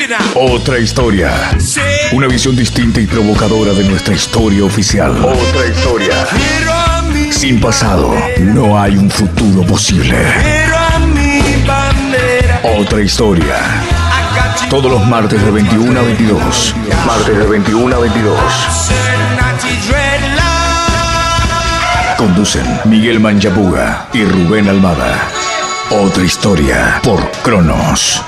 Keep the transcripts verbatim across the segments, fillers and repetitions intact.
Otra historia. Una visión distinta y provocadora de nuestra historia oficial. Otra historia. Sin pasado, no hay un futuro posible. Otra historia. Todos los martes de veintiuno a veintidós. Martes de veintiuno a veintidós. Conducen Miguel Manchapuga y Rubén Almada. Otra historia por Cronos.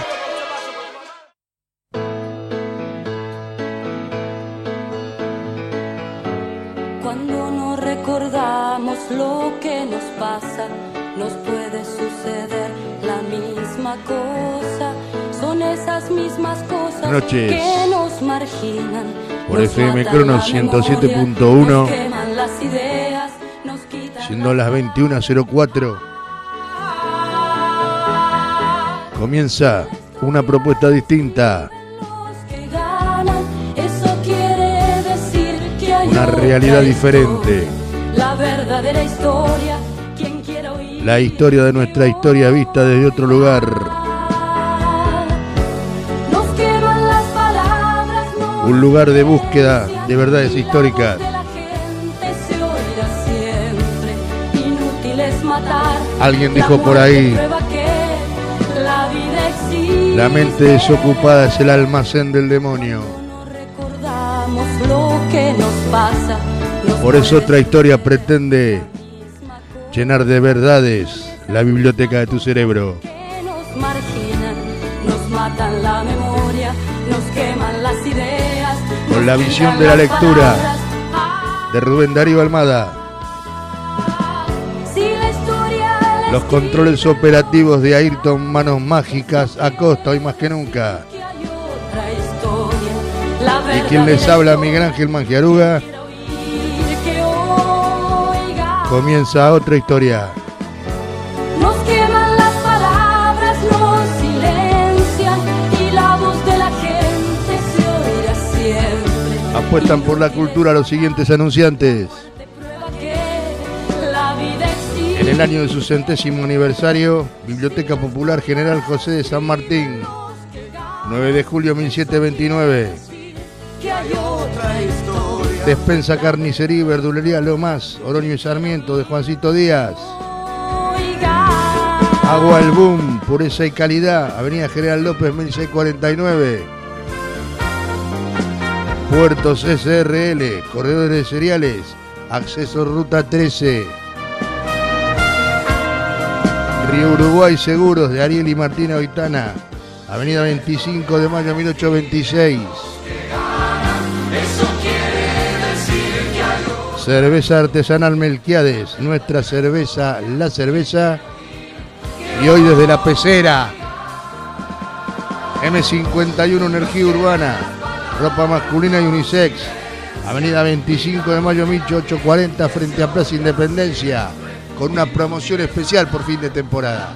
Cuando no recordamos lo que nos pasa, nos puede suceder la misma cosa. Son esas mismas cosas Noches. que nos marginan. Por nos F M matan Cronos la ciento siete memoria, punto uno. nos queman las ideas, nos quitan Siendo las veintiuna cero cuatro, comienza una propuesta distinta, los que ganan. Eso quiere decir que hay una otra realidad historia. diferente. La verdadera historia, quien quiera oír. La historia de nuestra historia vista desde otro lugar. Nos queman las palabras, no Un lugar de búsqueda de verdades históricas. de la gente se oirá siempre. Inútil es matar. Alguien La dijo por muerte ahí, prueba que la vida existe. la mente desocupada es el almacén del demonio. No recordamos lo que nos pasa. Nos Por eso puede otra historia pretende llenar de verdades la biblioteca de tu cerebro. que nos marginan, nos matan la memoria, nos queman las ideas. Con la nos visión quitan de la las lectura palabras. Ah, de Rubén Darío Almada. si la historia la Los controles operativos de Ayrton Manos Mágicas Acosta, hoy más que nunca. que hay otra historia, la Y quien les verdadera habla, historia. Miguel Ángel Mangiaruga. Quiero oír que oiga. Comienza otra historia. Nos queman las palabras, nos silencian y la voz de la gente se oirá siempre. Apuestan por la cultura los siguientes anunciantes. De prueba que la vida existe. En el año de su centésimo aniversario, Biblioteca Popular General José de San Martín, nueve de julio mil setecientos veintinueve. Que hay otra historia. Despensa, carnicería y verdulería Lomas, Oroño y Sarmiento de Juancito Díaz. Oiga. Agua El Boom, pureza y calidad, Avenida General López mil seiscientos cuarenta y nueve. Puertos S R L, corredores de cereales, acceso Ruta trece. Río Uruguay Seguros de Ariel y Martina Oitana, Avenida veinticinco de mayo mil ochocientos veintiséis. Cerveza artesanal Melquiades, nuestra cerveza, la cerveza. Y hoy desde la pecera, M cincuenta y uno Energía Urbana, ropa masculina y unisex, Avenida veinticinco de mayo mil ochocientos cuarenta frente a Plaza Independencia, con una promoción especial por fin de temporada.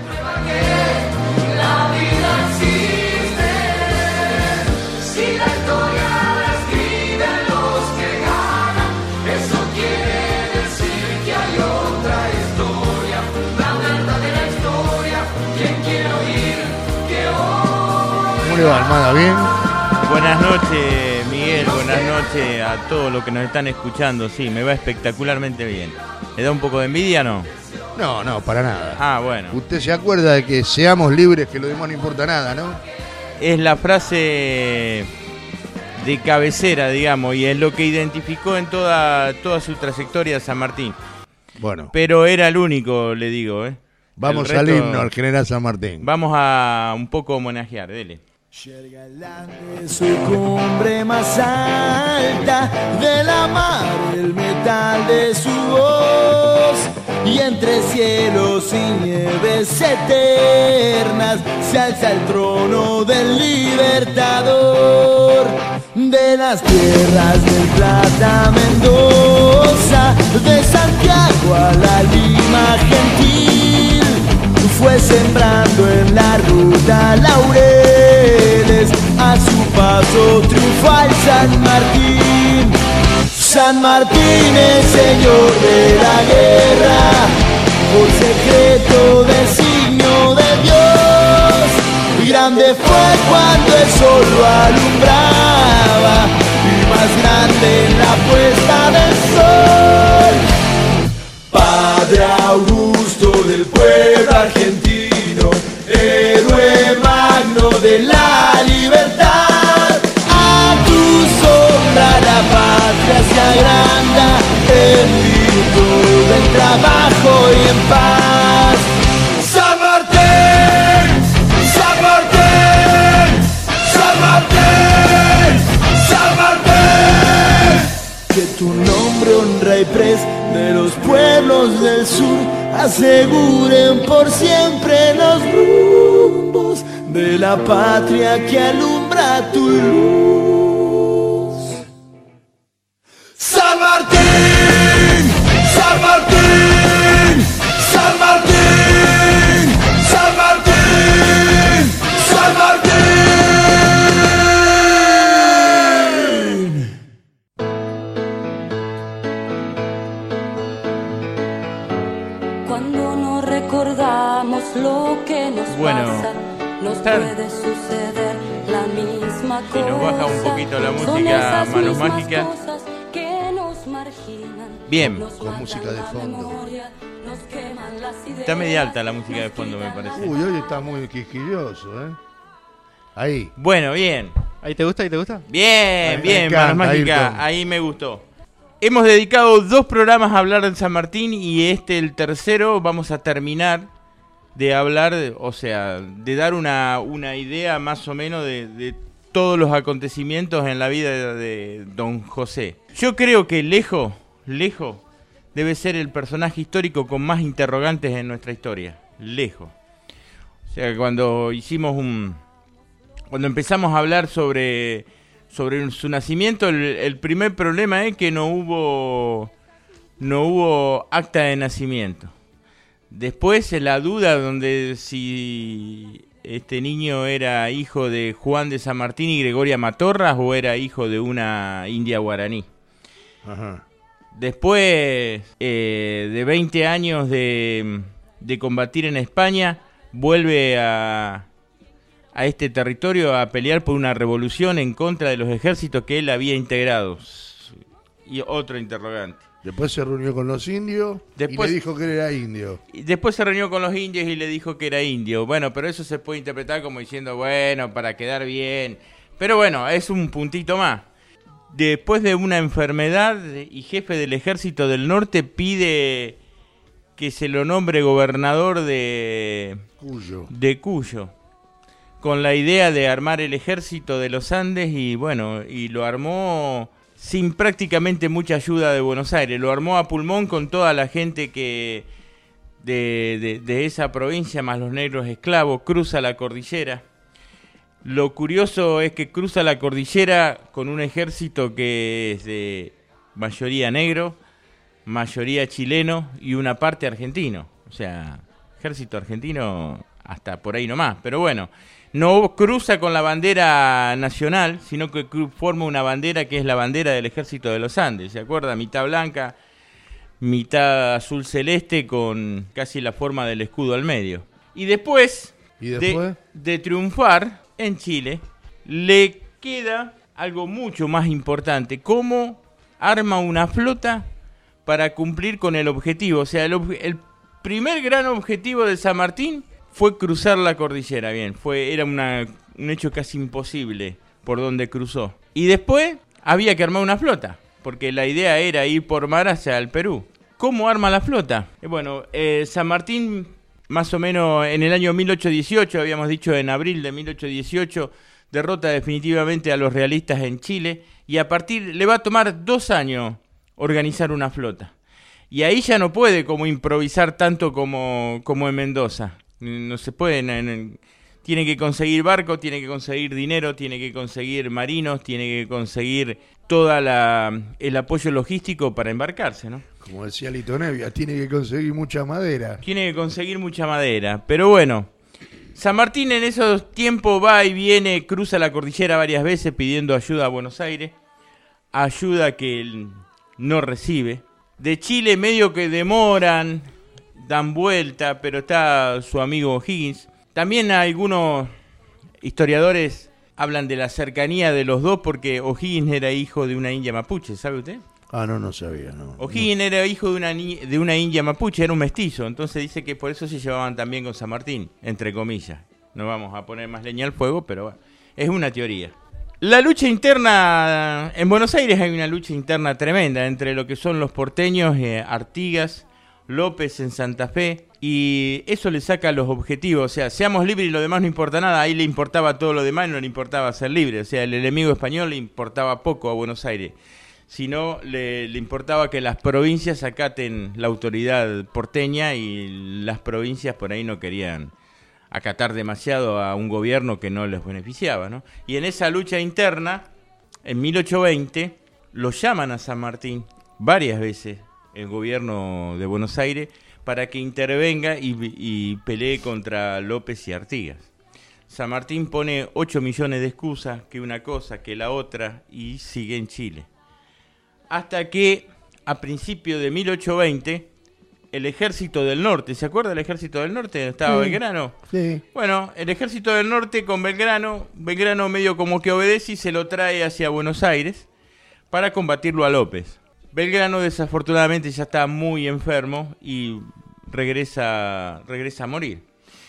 ¿Cómo le va, Almada? ¿Bien? Buenas noches, Miguel, buenas noches a todos los que nos están escuchando. Sí, me va espectacularmente bien. ¿Le da un poco de envidia, no? No, no, para nada. Ah, bueno. Usted se acuerda de que seamos libres, que lo demás no importa nada, ¿no? Es la frase de cabecera, digamos, y es lo que identificó en toda, toda su trayectoria San Martín. Bueno, Pero era el único, le digo, ¿eh? vamos El al resto- himno, al general San Martín. Vamos a un poco homenajear, dele. De su cumbre más alta, de la mar el metal de su voz, y entre cielos y nieves eternas se alza el trono del libertador. De las tierras del Plata, Mendoza, de Santiago a la Lima gentil, fue sembrando en la ruta laureles, a su paso triunfal San Martín. San Martín es señor de la guerra, por secreto designio de Dios, grande se fue cuando el sol lo alumbraba, y más grande en la puesta del sol. Padre Augusto del pueblo argentino, héroe magno de la libertad, a tu sombra la patria se agranda, en virtud del trabajo y en paz. San Martín, San Martín, San Martín, San Martín. Que tu nombre, honra y pres de los pueblos del sur aseguren por siempre los rumbos de la patria que alumbra tu luz. San Martín, San Martín, San Martín, San Martín, San Martín. Cuando no recordamos lo que nos Bueno, pasa, nos Stan, puede suceder la misma si cosa. nos baja un poquito la Son música, esas Manos mismas Mágicas. cosas que nos marginan, Bien. nos Con matan música de la fondo. memoria, nos queman las ideas, Está media alta la música de fondo, me nos quitan parece. Uy, hoy está muy quisquilloso, ¿eh? Ahí. Bueno, bien. ¿Ahí te gusta? ¿Ahí te gusta? Bien, Me bien, encanta, Manos Mágicas. Ayrton. Ahí me gustó. Hemos dedicado dos programas a hablar de San Martín y este, el tercero, vamos a terminar de hablar, o sea, de dar una, una idea más o menos de, de todos los acontecimientos en la vida de, de Don José. Yo creo que lejos, lejos, debe ser el personaje histórico con más interrogantes en nuestra historia. Lejos. O sea, cuando hicimos un... Cuando empezamos a hablar sobre... sobre su nacimiento, el, el primer problema es que no hubo no hubo acta de nacimiento. Después la duda donde si este niño era hijo de Juan de San Martín y Gregoria Matorras o era hijo de una india guaraní. Ajá. Después eh, de veinte años de, de combatir en España, vuelve a... a este territorio a pelear por una revolución en contra de los ejércitos que él había integrado. Y otro interrogante. Después se reunió con los indios Después- y le dijo que él era indio. Y después se reunió con los indios y le dijo que era indio. Bueno, pero eso se puede interpretar como diciendo, bueno, para quedar bien. Pero bueno, es un puntito más. Después de una enfermedad y jefe del ejército del norte pide que se lo nombre gobernador de, Cuyo. de Cuyo. Con la idea de armar el ejército de los Andes y bueno, y lo armó sin prácticamente mucha ayuda de Buenos Aires, lo armó a pulmón con toda la gente que de, de, de esa provincia, más los negros esclavos, cruza la cordillera. Lo curioso es que cruza la cordillera con un ejército que es de mayoría negro, mayoría chileno y una parte argentino, o sea, ejército argentino hasta por ahí nomás, pero bueno. No cruza con la bandera nacional, sino que cru- forma una bandera que es la bandera del Ejército de los Andes, ¿se acuerda? Mitad blanca, mitad azul celeste con casi la forma del escudo al medio. Y después, ¿Y después? De, de triunfar en Chile, le queda algo mucho más importante, cómo arma una flota para cumplir con el objetivo. O sea, el, ob- el primer gran objetivo de San Martín fue cruzar la cordillera, bien, fue era una, un hecho casi imposible por donde cruzó. Y después había que armar una flota, porque la idea era ir por mar hacia el Perú. ¿Cómo arma la flota? Eh, bueno, eh, San Martín, más o menos en el año mil ochocientos dieciocho, habíamos dicho en abril de mil ochocientos dieciocho, derrota definitivamente a los realistas en Chile, y a partir, le va a tomar dos años organizar una flota. Y ahí ya no puede como improvisar tanto como, como en Mendoza. No se puede, no, no, tiene que conseguir barcos, tiene que conseguir dinero, tiene que conseguir marinos, tiene que conseguir toda la el apoyo logístico para embarcarse, ¿no? Como decía Lito Nevia, tiene que conseguir mucha madera. Tiene que conseguir mucha madera, pero bueno, San Martín en esos tiempos va y viene, cruza la cordillera varias veces pidiendo ayuda a Buenos Aires, ayuda que él no recibe. De Chile medio que demoran, dan vuelta, pero está su amigo Higgins. También algunos historiadores hablan de la cercanía de los dos porque O'Higgins era hijo de una india mapuche, ¿sabe usted? Ah, no, no sabía, no. O'Higgins no. era hijo de una, ni- de una india mapuche, era un mestizo, entonces dice que por eso se llevaban también con San Martín, entre comillas. No vamos a poner más leña al fuego, pero bueno, es una teoría. La lucha interna, en Buenos Aires hay una lucha interna tremenda entre lo que son los porteños, eh, Artigas, López en Santa Fe, y eso le saca los objetivos, o sea, seamos libres y lo demás no importa nada, ahí le importaba todo lo demás y no le importaba ser libre, o sea, el enemigo español le importaba poco a Buenos Aires, sino le, le importaba que las provincias acaten la autoridad porteña y las provincias por ahí no querían acatar demasiado a un gobierno que no les beneficiaba, ¿no? Y en esa lucha interna, en mil ochocientos veinte, lo llaman a San Martín varias veces el gobierno de Buenos Aires para que intervenga y, y pelee contra López y Artigas. San Martín pone ocho millones de excusas, que una cosa, que la otra, y sigue en Chile. Hasta que, a principios de mil ochocientos veinte, el Ejército del Norte, ¿se acuerda del Ejército del Norte? ¿Estaba Sí. Belgrano? Sí. Bueno, el Ejército del Norte con Belgrano, Belgrano medio como que obedece y se lo trae hacia Buenos Aires para combatirlo a López. Belgrano desafortunadamente ya está muy enfermo y regresa, regresa a morir.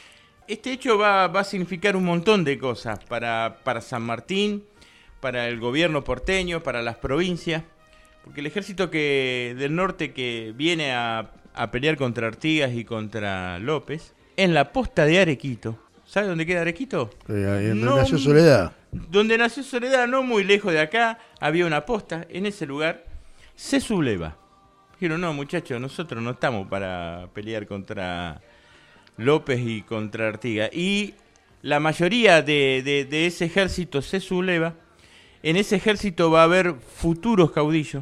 Este hecho va, va a significar un montón de cosas para, para San Martín, para el gobierno porteño, para las provincias, porque el ejército que, del norte que viene a, a pelear contra Artigas y contra López, en la posta de Arequito, ¿sabe dónde queda Arequito? Eh, ahí donde No, nació Soledad. Donde nació Soledad, no muy lejos de acá, había una posta, en ese lugar se subleva. Dijeron, no muchachos, nosotros no estamos para pelear contra López y contra Artigas. Y la mayoría de, de, de ese ejército se subleva. En ese ejército va a haber futuros caudillos.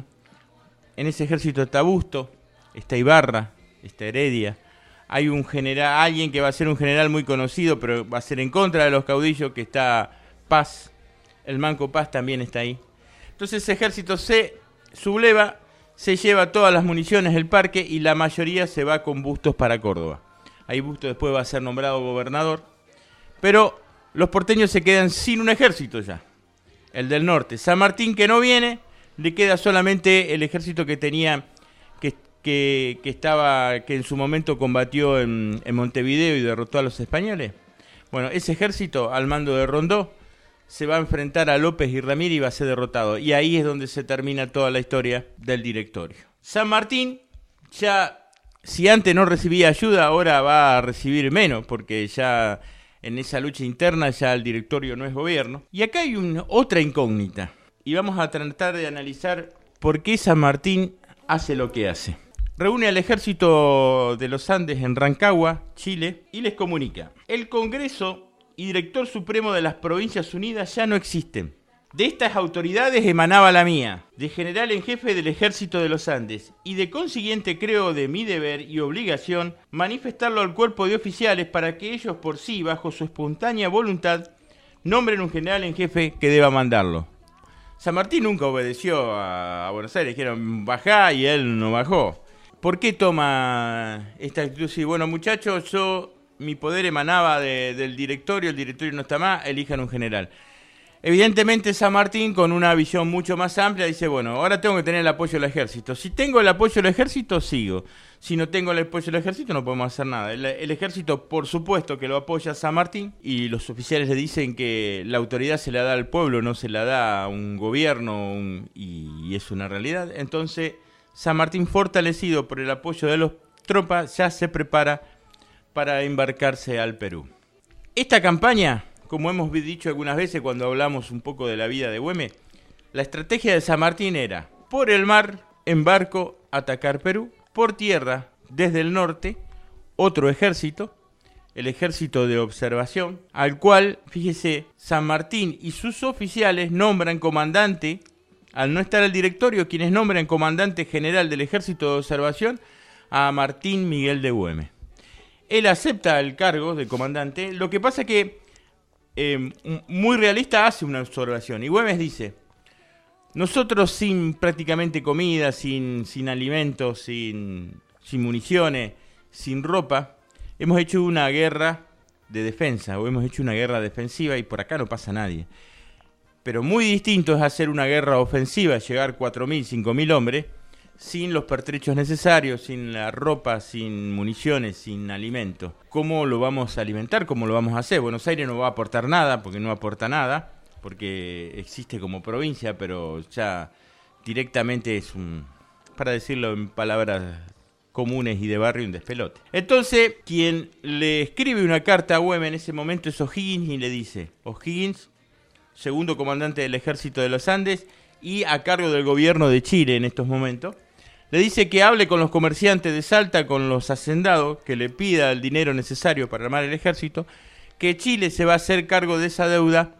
En ese ejército está Busto, está Ibarra, está Heredia. Hay un general, alguien que va a ser un general muy conocido, pero va a ser en contra de los caudillos, que está Paz. El Manco Paz también está ahí. Entonces ese ejército se subleva, se lleva todas las municiones del parque y la mayoría se va con Bustos para Córdoba. Ahí Bustos después va a ser nombrado gobernador. Pero los porteños se quedan sin un ejército ya. El del norte. San Martín, que no viene, le queda solamente el ejército que tenía, que, que, que estaba, que en su momento combatió en, en Montevideo y derrotó a los españoles. Bueno, ese ejército, al mando de Rondó, se va a enfrentar a López y Ramírez y va a ser derrotado. Y ahí es donde se termina toda la historia del directorio. San Martín, ya, si antes no recibía ayuda, ahora va a recibir menos, porque ya en esa lucha interna ya el directorio no es gobierno. Y acá hay un, otra incógnita. Y vamos a tratar de analizar por qué San Martín hace lo que hace. Reúne al ejército de los Andes en Rancagua, Chile, y les comunica: el Congreso y Director Supremo de las Provincias Unidas ya no existen. De estas autoridades emanaba la mía, de general en jefe del Ejército de los Andes, y de consiguiente creo de mi deber y obligación manifestarlo al cuerpo de oficiales para que ellos por sí, bajo su espontánea voluntad, nombren un general en jefe que deba mandarlo. San Martín nunca obedeció a, a Buenos Aires, dijeron bajá y él no bajó. ¿Por qué toma esta actitud? Sí, bueno muchachos, yo... mi poder emanaba de, del directorio, el directorio no está más, elijan un general. Evidentemente San Martín, con una visión mucho más amplia, dice, bueno, ahora tengo que tener el apoyo del ejército. Si tengo el apoyo del ejército, sigo. Si no tengo el apoyo del ejército, no podemos hacer nada. El, el ejército, por supuesto, que lo apoya a San Martín, y los oficiales le dicen que la autoridad se la da al pueblo, no se la da a un gobierno, un, y, y es una realidad. Entonces, San Martín, fortalecido por el apoyo de las tropas, ya se prepara para embarcarse al Perú. Esta campaña, como hemos dicho algunas veces cuando hablamos un poco de la vida de Güemes, la estrategia de San Martín era, por el mar, en barco, atacar Perú, por tierra, desde el norte, otro ejército, el ejército de observación, al cual, fíjese, San Martín y sus oficiales nombran comandante, al no estar el directorio, quienes nombran comandante general del ejército de observación, a Martín Miguel de Güemes. Él acepta el cargo de comandante, lo que pasa que eh, muy realista hace una observación. Y Güemes dice, nosotros sin prácticamente comida, sin, sin alimentos, sin, sin municiones, sin ropa, hemos hecho una guerra de defensa, o hemos hecho una guerra defensiva y por acá no pasa nadie. Pero muy distinto es hacer una guerra ofensiva, llegar cuatro mil, cinco mil hombres, sin los pertrechos necesarios, sin la ropa, sin municiones, sin alimentos. ¿Cómo lo vamos a alimentar? ¿Cómo lo vamos a hacer? Buenos Aires no va a aportar nada, porque no aporta nada, porque existe como provincia, pero ya directamente es un, para decirlo en palabras comunes y de barrio, un despelote. Entonces, quien le escribe una carta a Güemes en ese momento es O'Higgins y le dice: O'Higgins, segundo comandante del ejército de los Andes y a cargo del gobierno de Chile en estos momentos, le dice que hable con los comerciantes de Salta, con los hacendados, que le pida el dinero necesario para armar el ejército, que Chile se va a hacer cargo de esa deuda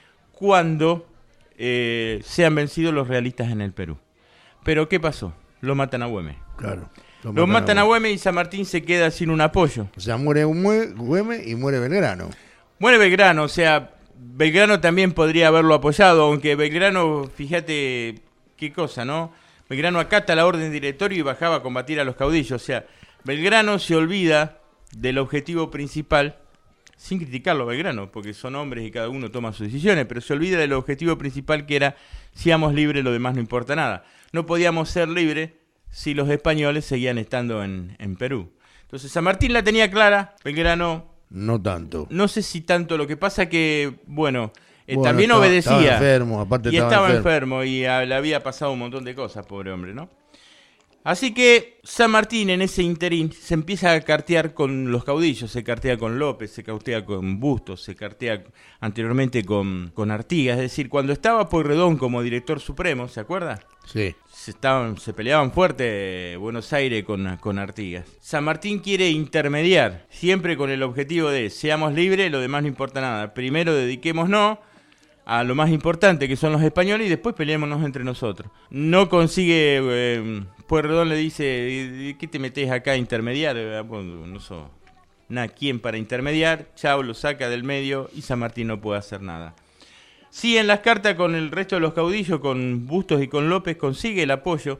cuando eh, sean vencidos los realistas en el Perú. Pero ¿qué pasó? Lo matan a Güemes. Claro. Lo Lo matan, matan a Güemes y San Martín se queda sin un apoyo. O sea, muere Güemes y muere Belgrano. Muere Belgrano, o sea, Belgrano también podría haberlo apoyado, aunque Belgrano, fíjate qué cosa, ¿no? Belgrano acata la orden de directorio y bajaba a combatir a los caudillos. O sea, Belgrano se olvida del objetivo principal, sin criticarlo a Belgrano, porque son hombres y cada uno toma sus decisiones, pero se olvida del objetivo principal que era: seamos libres, lo demás no importa nada. No podíamos ser libres si los españoles seguían estando en, en Perú. Entonces San Martín la tenía clara, Belgrano no tanto. No sé si tanto, lo que pasa que, bueno, eh, Bueno, también estaba, obedecía. Estaba enfermo, aparte y estaba, estaba enfermo. enfermo y a, le había pasado un montón de cosas, pobre hombre, ¿no? Así que San Martín en ese interín se empieza a cartear con los caudillos, se cartea con López, se cartea con Bustos, se cartea anteriormente con, con Artigas. Es decir, cuando estaba Pueyrredón como director supremo, ¿se acuerda? Sí. Se, estaban, se peleaban fuerte Buenos Aires con, con Artigas. San Martín quiere intermediar, siempre con el objetivo de seamos libres, lo demás no importa nada. Primero dediquémonos a lo más importante, que son los españoles, y después peleémonos entre nosotros. No consigue, eh, Pueyrredón le dice: ¿qué te metés acá a intermediar? No sos nada quien para intermediar. Chao, lo saca del medio y San Martín no puede hacer nada. Sí, en las cartas con el resto de los caudillos, con Bustos y con López, consigue el apoyo.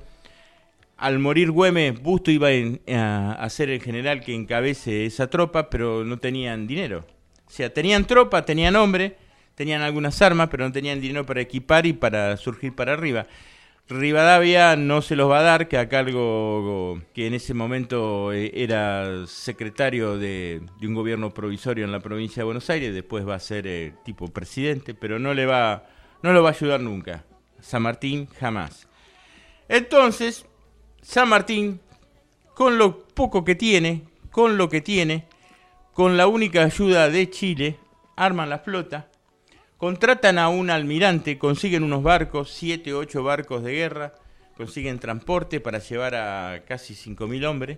Al morir Güemes, Bustos iba en, a, a ser el general que encabece esa tropa, pero no tenían dinero. O sea, tenían tropa, tenían hombre, tenían algunas armas, pero no tenían dinero para equipar y para surgir para arriba. Rivadavia no se los va a dar, que a cargo, que en ese momento era secretario de, de un gobierno provisorio en la provincia de Buenos Aires, después va a ser eh, tipo presidente, pero no le va, no lo va a ayudar nunca. San Martín jamás. Entonces, San Martín, con lo poco que tiene, con lo que tiene, con la única ayuda de Chile, arman la flota. Contratan a un almirante, consiguen unos barcos, siete, ocho barcos de guerra, consiguen transporte para llevar a casi cinco mil hombres.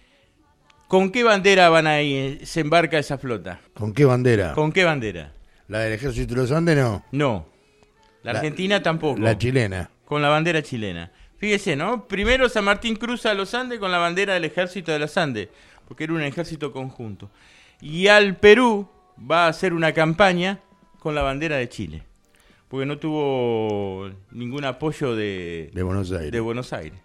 ¿Con qué bandera van a ir, se embarca esa flota? ¿Con qué bandera? ¿Con qué bandera? ¿La del Ejército de los Andes no? No. La, la Argentina tampoco. La chilena. Con la bandera chilena. Fíjese, ¿no? Primero San Martín cruza los Andes con la bandera del Ejército de los Andes, porque era un ejército conjunto. Y al Perú va a hacer una campaña con la bandera de Chile, porque no tuvo ningún apoyo de, de Buenos Aires. De Buenos Aires.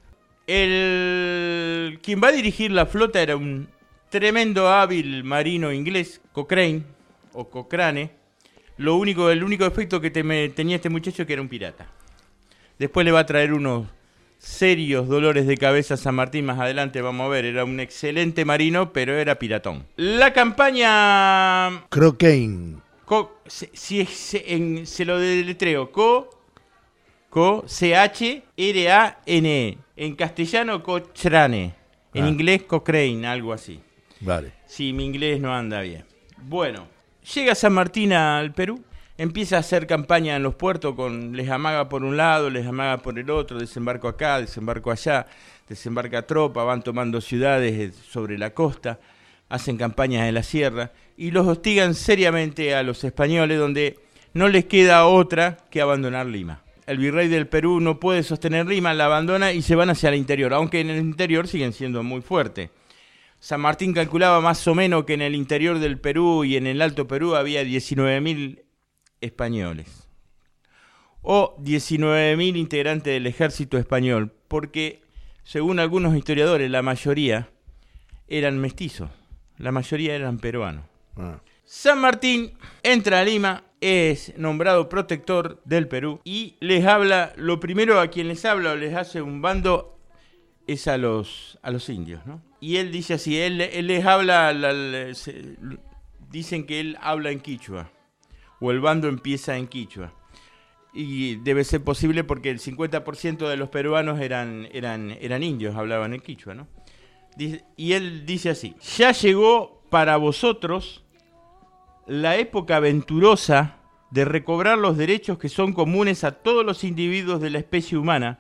El quien va a dirigir la flota era un tremendo hábil marino inglés, Cochrane o Cochrane. Lo único, el único defecto que te, tenía este muchacho es que era un pirata. Después le va a traer unos serios dolores de cabeza a San Martín más adelante, vamos a ver. Era un excelente marino, pero era piratón. La campaña Croquain. Co, si, si, se, en, se lo deletreo, Co, Co, C H R A N E. En castellano, Cochrane. En ah. inglés, Cochrane, algo así. Vale. Sí, mi inglés no anda bien. Bueno, llega San Martín al Perú, empieza a hacer campaña en los puertos, con les amaga por un lado, les amaga por el otro, desembarco acá, desembarco allá, desembarca tropa, van tomando ciudades sobre la costa, hacen campañas en la sierra y los hostigan seriamente a los españoles, donde no les queda otra que abandonar Lima. El virrey del Perú no puede sostener Lima, la abandona y se van hacia el interior, aunque en el interior siguen siendo muy fuertes. San Martín calculaba más o menos que en el interior del Perú y en el Alto Perú había diecinueve mil españoles, o diecinueve mil integrantes del ejército español, porque según algunos historiadores la mayoría eran mestizos. La mayoría eran peruanos. Ah. San Martín entra a Lima, es nombrado protector del Perú y les habla, lo primero a quien les habla o les hace un bando es a los, a los indios, ¿no? Y él dice así, él, él les habla, la, la, se, dicen que él habla en quichua, o el bando empieza en quichua. Y debe ser posible porque el cincuenta por ciento de los peruanos eran, eran, eran indios, hablaban en quichua, ¿no? Dice, y él dice así, ya llegó para vosotros la época venturosa de recobrar los derechos que son comunes a todos los individuos de la especie humana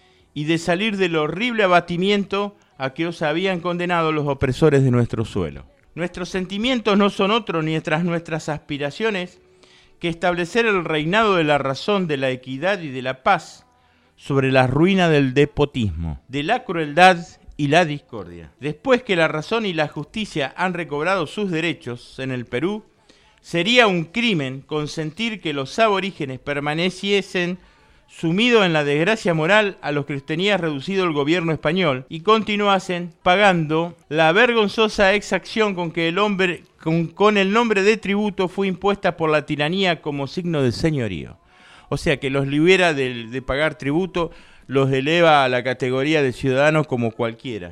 y de salir del horrible abatimiento a que os habían condenado los opresores de nuestro suelo. Nuestros sentimientos no son otros ni tras nuestras aspiraciones que establecer el reinado de la razón, de la equidad y de la paz sobre la ruina del despotismo, de la crueldad y la discordia. Después que la razón y la justicia han recobrado sus derechos en el Perú, sería un crimen consentir que los aborígenes permaneciesen sumidos en la desgracia moral a los que les tenía reducido el gobierno español y continuasen pagando la vergonzosa exacción con que el hombre con, con el nombre de tributo fue impuesta por la tiranía como signo de señorío. O sea que los libera de, de pagar tributo, los eleva a la categoría de ciudadanos como cualquiera.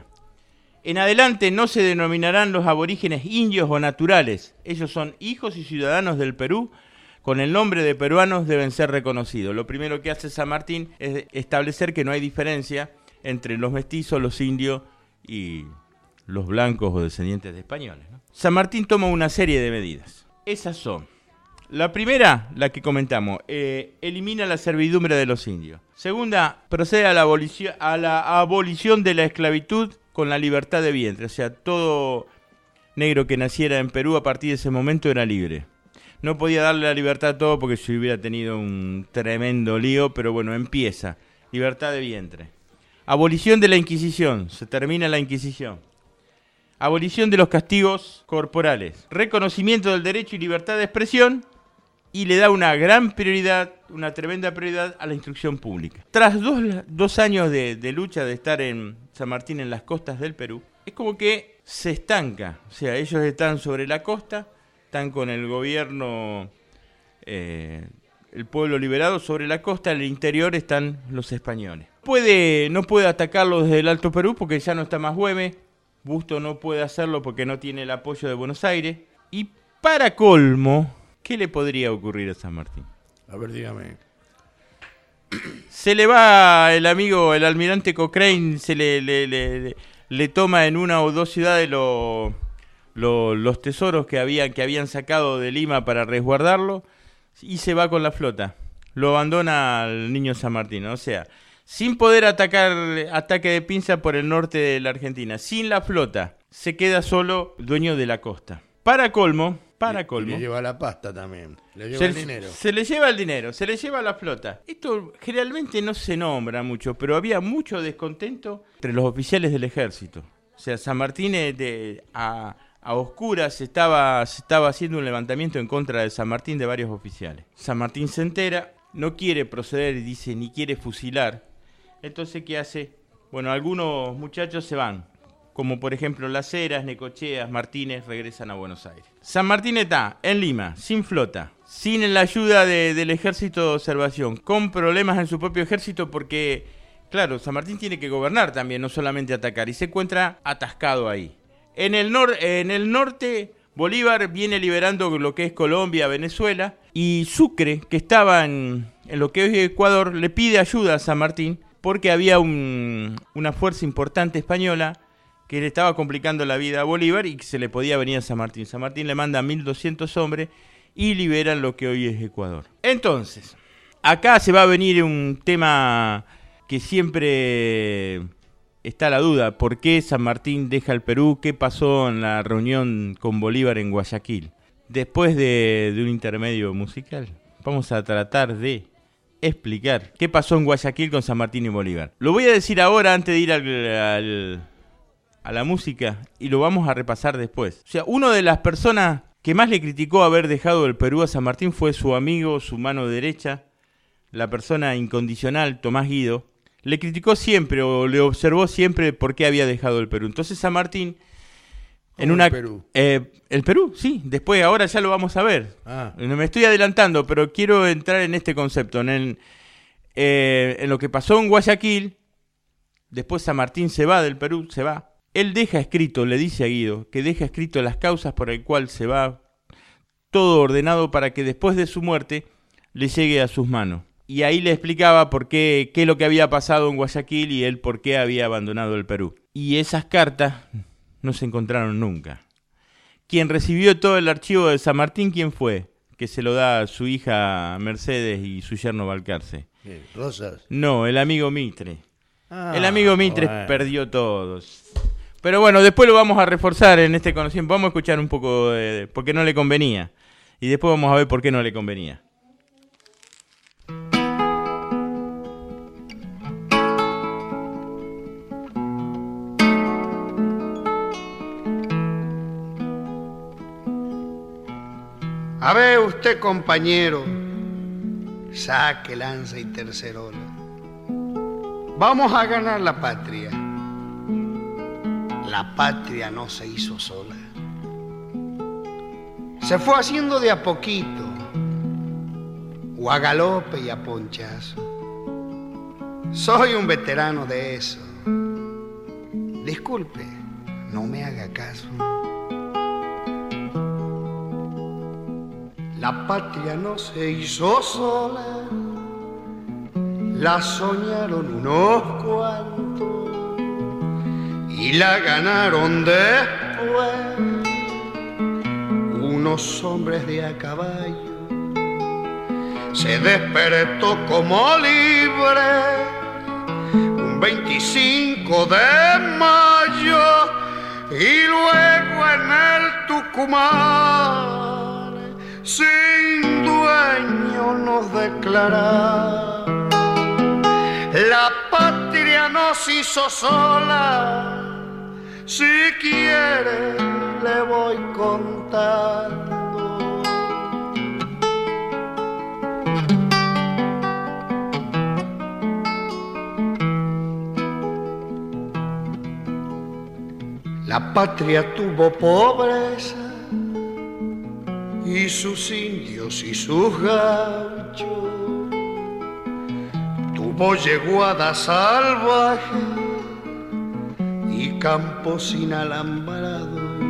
En adelante no se denominarán los aborígenes indios o naturales. Ellos son hijos y ciudadanos del Perú. Con el nombre de peruanos deben ser reconocidos. Lo primero que hace San Martín es establecer que no hay diferencia entre los mestizos, los indios y los blancos o descendientes de españoles, ¿no? San Martín toma una serie de medidas. Esas son: la primera, la que comentamos, eh, elimina la servidumbre de los indios. Segunda, procede a la abolición, a la abolición de la esclavitud con la libertad de vientre. O sea, todo negro que naciera en Perú a partir de ese momento era libre. No podía darle la libertad a todo porque se hubiera tenido un tremendo lío, pero bueno, empieza. Libertad de vientre. Abolición de la Inquisición. Se termina la Inquisición. Abolición de los castigos corporales. Reconocimiento del derecho y libertad de expresión. Y le da una gran prioridad, una tremenda prioridad a la instrucción pública. Tras dos, dos años de, de lucha de estar en San Martín en las costas del Perú, es como que se estanca. O sea, ellos están sobre la costa, están con el gobierno, eh, el pueblo liberado sobre la costa, en el interior están los españoles. Puede, no puede atacarlo desde el Alto Perú porque ya no está más Güemes. Busto no puede hacerlo porque no tiene el apoyo de Buenos Aires. Y para colmo, ¿qué le podría ocurrir a San Martín? A ver, dígame. Se le va el amigo, el almirante Cochrane, se le, le, le, le, le toma en una o dos ciudades lo, lo, los tesoros que, había, que habían sacado de Lima para resguardarlo y se va con la flota. Lo abandona al niño San Martín, o sea, sin poder atacar ataque de pinza por el norte de la Argentina, sin la flota, se queda solo dueño de la costa. Para colmo, para colmo. Y le lleva la pasta también, le lleva se, el dinero. Se le lleva el dinero, se le lleva la flota. Esto generalmente no se nombra mucho, pero había mucho descontento entre los oficiales del ejército. O sea, San Martín de, a, a oscuras estaba, se estaba haciendo un levantamiento en contra de San Martín de varios oficiales. San Martín se entera, no quiere proceder y dice ni quiere fusilar. Entonces, ¿qué hace? Bueno, algunos muchachos se van, como por ejemplo Las Heras, Necocheas, Martínez, regresan a Buenos Aires. San Martín está en Lima, sin flota, sin la ayuda de, del ejército de observación, con problemas en su propio ejército porque, claro, San Martín tiene que gobernar también, no solamente atacar, y se encuentra atascado ahí. En el, nor- en el norte, Bolívar viene liberando lo que es Colombia, Venezuela, y Sucre, que estaba en, en lo que es Ecuador, le pide ayuda a San Martín porque había un, una fuerza importante española que le estaba complicando la vida a Bolívar y que se le podía venir a San Martín. San Martín le manda mil doscientos hombres y liberan lo que hoy es Ecuador. Entonces, acá se va a venir un tema que siempre está la duda. ¿Por qué San Martín deja el Perú? ¿Qué pasó en la reunión con Bolívar en Guayaquil? Después de, de un intermedio musical, vamos a tratar de explicar qué pasó en Guayaquil con San Martín y Bolívar. Lo voy a decir ahora antes de ir al... al a la música y lo vamos a repasar después. O sea, una de las personas que más le criticó haber dejado el Perú a San Martín fue su amigo, su mano derecha, la persona incondicional, Tomás Guido. Le criticó siempre o le observó siempre por qué había dejado el Perú. Entonces San Martín, En una, el Perú. Eh, el Perú, sí. Después, ahora ya lo vamos a ver. Ah. Me estoy adelantando, pero quiero entrar en este concepto. En, el, eh, en lo que pasó en Guayaquil, después San Martín se va del Perú, se va. Él deja escrito, le dice a Guido, que deja escrito las causas por el cual se va, todo ordenado para que después de su muerte le llegue a sus manos. Y ahí le explicaba por qué, qué es lo que había pasado en Guayaquil y él por qué había abandonado el Perú. Y esas cartas no se encontraron nunca. Quien recibió todo el archivo de San Martín, ¿quién fue? Que se lo da a su hija Mercedes y su yerno Balcarce. ¿Qué? ¿Rosas? No, el amigo Mitre. Ah, el amigo Mitre bueno. perdió todos. Pero bueno, después lo vamos a reforzar en este conocimiento. Vamos a escuchar un poco de, de por qué no le convenía. Y después vamos a ver por qué no le convenía. A ver usted, compañero, saque, lanza y tercerola. Vamos a ganar la patria. La patria no se hizo sola. Se fue haciendo de a poquito, o a galope y a ponchazo. Soy un veterano de eso. Disculpe, no me haga caso. La patria no se hizo sola, la soñaron unos cuantos y la ganaron después unos hombres de a caballo. Se despertó como libre un veinticinco de mayo y luego en el Tucumán sin dueño nos declararon. La patria nos hizo sola, si quiere le voy contando. La patria tuvo pobreza y sus indios y sus gauchos, tuvo yeguadas salvajes y campos inalambrados,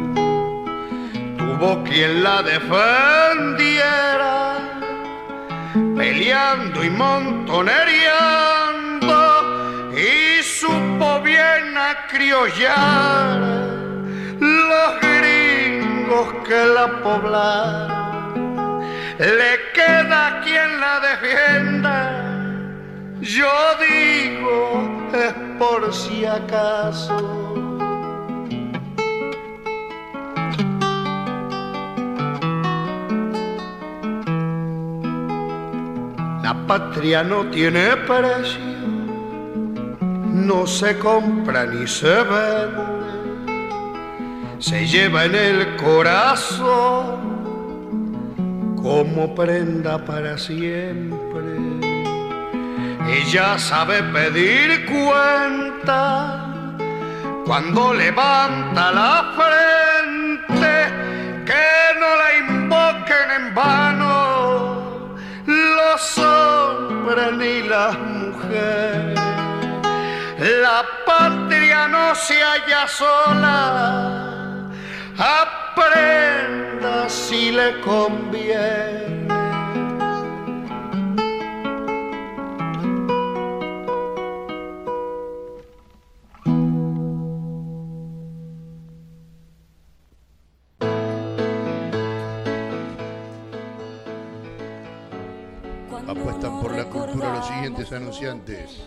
tuvo quien la defendiera, peleando y montonereando, y supo bien acriollar los gringos que la poblaron. Le queda quien la defienda, yo digo es por si acaso. La patria no tiene precio, no se compra ni se vende, se lleva en el corazón como prenda para siempre. Ella sabe pedir cuenta cuando levanta la frente, que no la invoquen en vano los hombres ni las mujeres. La patria no se halla sola, aprenda si le conviene. Apuestan por la cultura los siguientes anunciantes.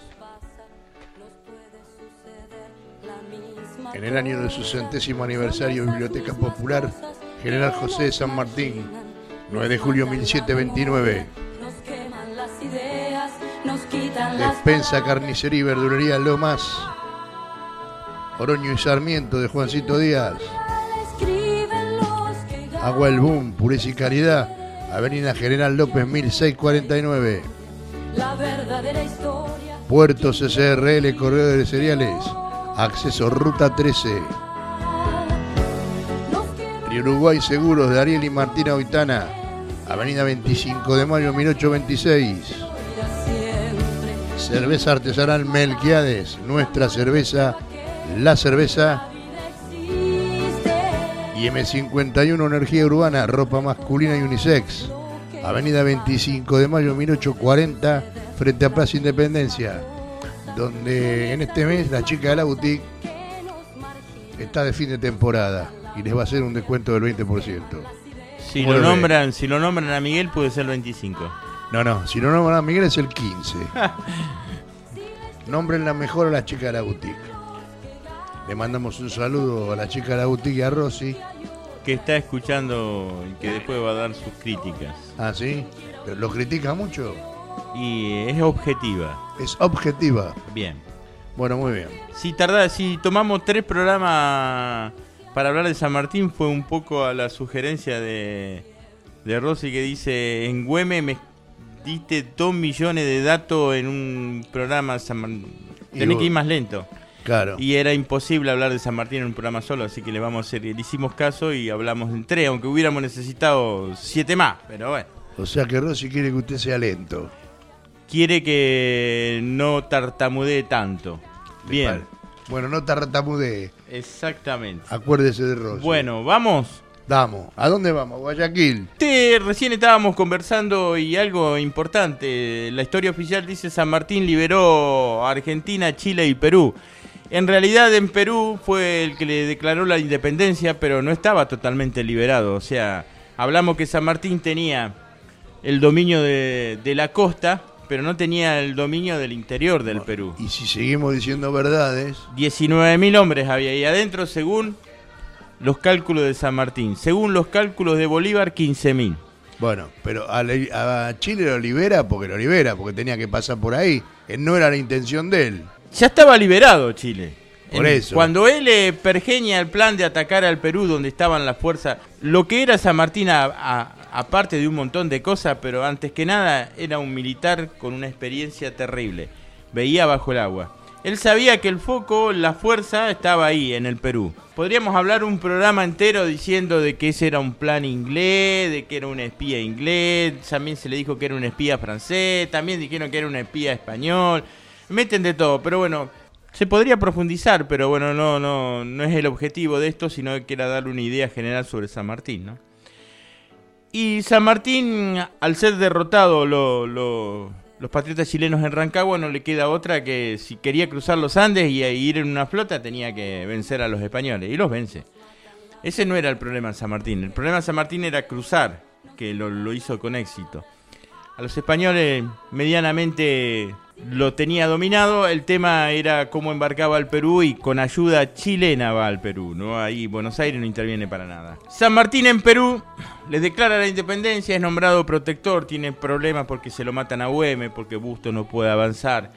En el año de su centésimo aniversario, Biblioteca Popular General José de San Martín, nueve de julio mil setecientos veintinueve. Despensa, carnicería y verdulería Lomas, Oroño y Sarmiento de Juancito Díaz. Agua El Boom, pureza y calidad, Avenida General López mil seiscientos cuarenta y nueve. Puerto C C R L, Corredor de Cereales, acceso Ruta trece. Y Uruguay Seguros de Ariel y Martina Oitana, Avenida veinticinco de mayo mil ochocientos veintiséis. Cerveza artesanal Melquiades, nuestra cerveza, la cerveza. Y eme cincuenta y uno Energía Urbana, ropa masculina y unisex, Avenida veinticinco de mayo mil ochocientos cuarenta, frente a Plaza Independencia, donde en este mes la chica de la boutique está de fin de temporada y les va a hacer un descuento del veinte por ciento. Si lo nombran, si lo nombran a Miguel puede ser el veinticinco. No, no, si lo nombran a Miguel es el quince. Nómbrenla mejor a la chica de la boutique. Le mandamos un saludo a la chica de la boutique y a Rosy, que está escuchando y que después va a dar sus críticas. Ah, ¿sí? ¿Lo critica mucho? Y es objetiva. Es objetiva. Bien. Bueno, muy bien. Si tarda, si tomamos tres programas para hablar de San Martín, fue un poco a la sugerencia de, de Rosy, que dice: en Güemes me diste dos millones de datos en un programa San Martín. Tenés que ir más lento. Claro. Y era imposible hablar de San Martín en un programa solo, así que le vamos a hacer, le hicimos caso y hablamos en tres, aunque hubiéramos necesitado siete más, pero bueno. O sea que Rosy quiere que usted sea lento. Quiere que no tartamudee tanto. Bien. Vale. Bueno, no tartamudee. Exactamente. Acuérdese de Rosy. Bueno, vamos. Vamos. ¿A dónde vamos? Guayaquil. Te, recién estábamos conversando y algo importante. La historia oficial dice: San Martín liberó a Argentina, Chile y Perú. En realidad en Perú fue el que le declaró la independencia, pero no estaba totalmente liberado. O sea, hablamos que San Martín tenía el dominio de, de la costa, pero no tenía el dominio del interior del Perú. Y si seguimos diciendo verdades... diecinueve mil hombres había ahí adentro, según los cálculos de San Martín. Según los cálculos de Bolívar, quince mil. Bueno, pero a, a Chile lo libera porque lo libera, porque tenía que pasar por ahí. No era la intención de él. Ya estaba liberado Chile. Por en, eso. Cuando él eh, pergeña el plan de atacar al Perú, donde estaban las fuerzas, lo que era San Martín, a, a, aparte de un montón de cosas, pero antes que nada, era un militar con una experiencia terrible. Veía bajo el agua. Él sabía que el foco, la fuerza, estaba ahí, en el Perú. Podríamos hablar un programa entero diciendo de que ese era un plan inglés, de que era un espía inglés, también se le dijo que era un espía francés, también dijeron que era un espía español. Meten de todo, pero bueno, se podría profundizar, pero bueno, no, no, no es el objetivo de esto, sino que era darle una idea general sobre San Martín, ¿no? Y San Martín, al ser derrotado lo, lo, los patriotas chilenos en Rancagua, no le queda otra que si quería cruzar los Andes y ir en una flota, tenía que vencer a los españoles, y los vence. Ese no era el problema de San Martín, el problema de San Martín era cruzar, que lo, lo hizo con éxito. A los españoles medianamente lo tenía dominado, el tema era cómo embarcaba al Perú y con ayuda chilena va al Perú, ¿no? Ahí Buenos Aires no interviene para nada. San Martín en Perú le declara la independencia, es nombrado protector, tiene problemas porque se lo matan a Güemes, porque Bustos no puede avanzar,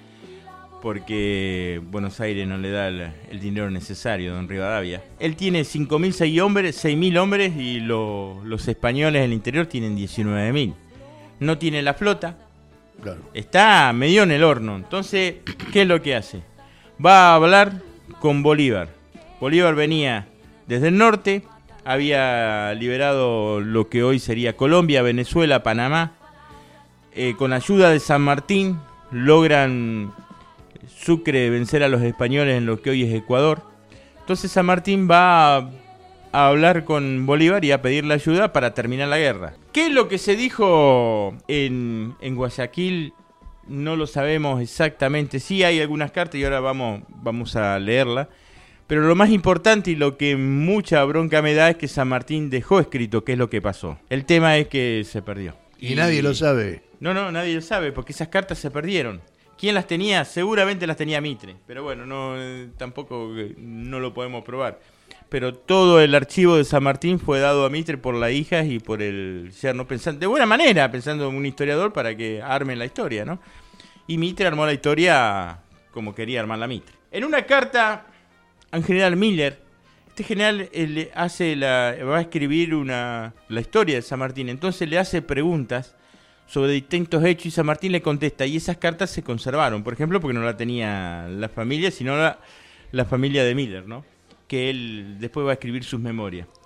porque Buenos Aires no le da el, el dinero necesario, don Rivadavia. Él tiene cinco mil seis hombres, seis mil hombres y lo, los españoles en el interior tienen diecinueve mil. No tiene la flota. Claro. Está medio en el horno. Entonces, ¿qué es lo que hace? Va a hablar con Bolívar. Bolívar venía desde el norte, había liberado lo que hoy sería Colombia, Venezuela, Panamá. Eh, con ayuda de San Martín logran Sucre vencer a los españoles en lo que hoy es Ecuador. Entonces San Martín va a, a hablar con Bolívar y a pedirle ayuda para terminar la guerra. ¿Qué es lo que se dijo en, en Guayaquil? No lo sabemos exactamente. Sí hay algunas cartas y ahora vamos, vamos a leerla. Pero lo más importante y lo que mucha bronca me da es que San Martín dejó escrito qué es lo que pasó. El tema es que se perdió. Y, y nadie lo sabe. No, no, nadie lo sabe porque esas cartas se perdieron. ¿Quién las tenía? Seguramente las tenía Mitre. Pero bueno, no eh, tampoco eh, no lo podemos probar. Pero todo el archivo de San Martín fue dado a Mitre por la hija y por el yerno, pensando, de buena manera, pensando en un historiador para que armen la historia, ¿no? Y Mitre armó la historia como quería armarla Mitre. En una carta al general Miller, este general eh, le hace la, va a escribir una, la historia de San Martín, entonces le hace preguntas sobre distintos hechos y San Martín le contesta, y esas cartas se conservaron, por ejemplo, porque no la tenía la familia, sino la, la familia de Miller, ¿no? Que él después va a escribir sus memorias.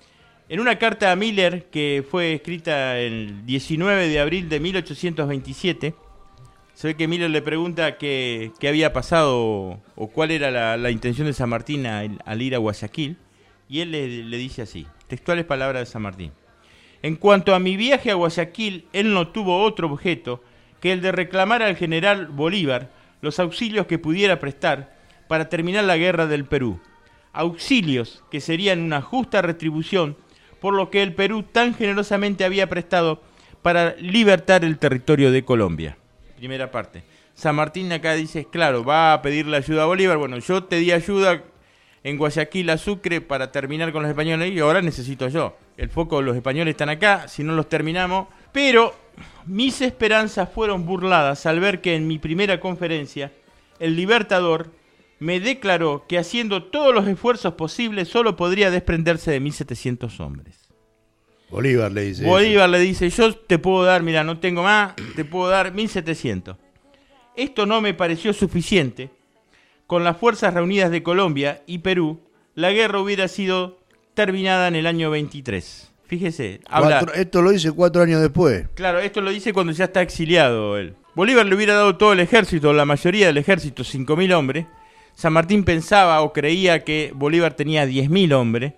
En una carta a Miller, que fue escrita el diecinueve de abril de mil ochocientos veintisiete, se ve que Miller le pregunta qué, qué había pasado o cuál era la, la intención de San Martín al, al ir a Guayaquil, y él le, le dice así, textuales palabras de San Martín. En cuanto a mi viaje a Guayaquil, él no tuvo otro objeto que el de reclamar al general Bolívar los auxilios que pudiera prestar para terminar la guerra del Perú. Auxilios que serían una justa retribución por lo que el Perú tan generosamente había prestado para libertar el territorio de Colombia. Primera parte. San Martín acá dice, claro, va a pedirle ayuda a Bolívar. Bueno, yo te di ayuda en Guayaquil a Sucre para terminar con los españoles y ahora necesito yo. El foco de los españoles están acá, si no los terminamos. Pero mis esperanzas fueron burladas al ver que en mi primera conferencia el Libertador me declaró que haciendo todos los esfuerzos posibles solo podría desprenderse de mil setecientos hombres. Bolívar le dice Bolívar eso. le dice, yo te puedo dar, mira, no tengo más, te puedo dar mil setecientos. Esto no me pareció suficiente. Con las fuerzas reunidas de Colombia y Perú, la guerra hubiera sido terminada en el año veintitrés. Fíjese, habla... Cuatro, esto lo dice cuatro años después. Claro, esto lo dice cuando ya está exiliado él. Bolívar le hubiera dado todo el ejército, la mayoría del ejército, cinco mil hombres. San Martín pensaba o creía que Bolívar tenía diez mil hombres.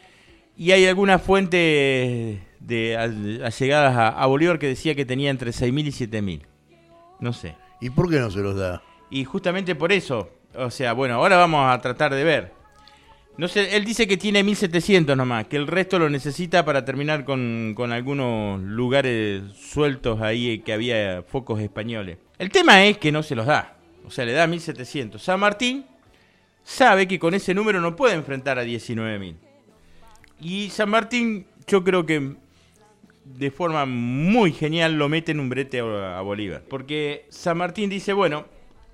Y hay algunas fuentes de allegadas a, a Bolívar que decía que tenía entre seis mil y siete mil. No sé. ¿Y por qué no se los da? Y justamente por eso, o sea, bueno, ahora vamos a tratar de ver. No sé, él dice que tiene mil setecientos nomás, que el resto lo necesita para terminar con, con algunos lugares sueltos ahí que había focos españoles. El tema es que no se los da, o sea, le da mil setecientos. San Martín sabe que con ese número no puede enfrentar a diecinueve mil. Y San Martín, yo creo que de forma muy genial lo mete en un brete a, a Bolívar. Porque San Martín dice, bueno,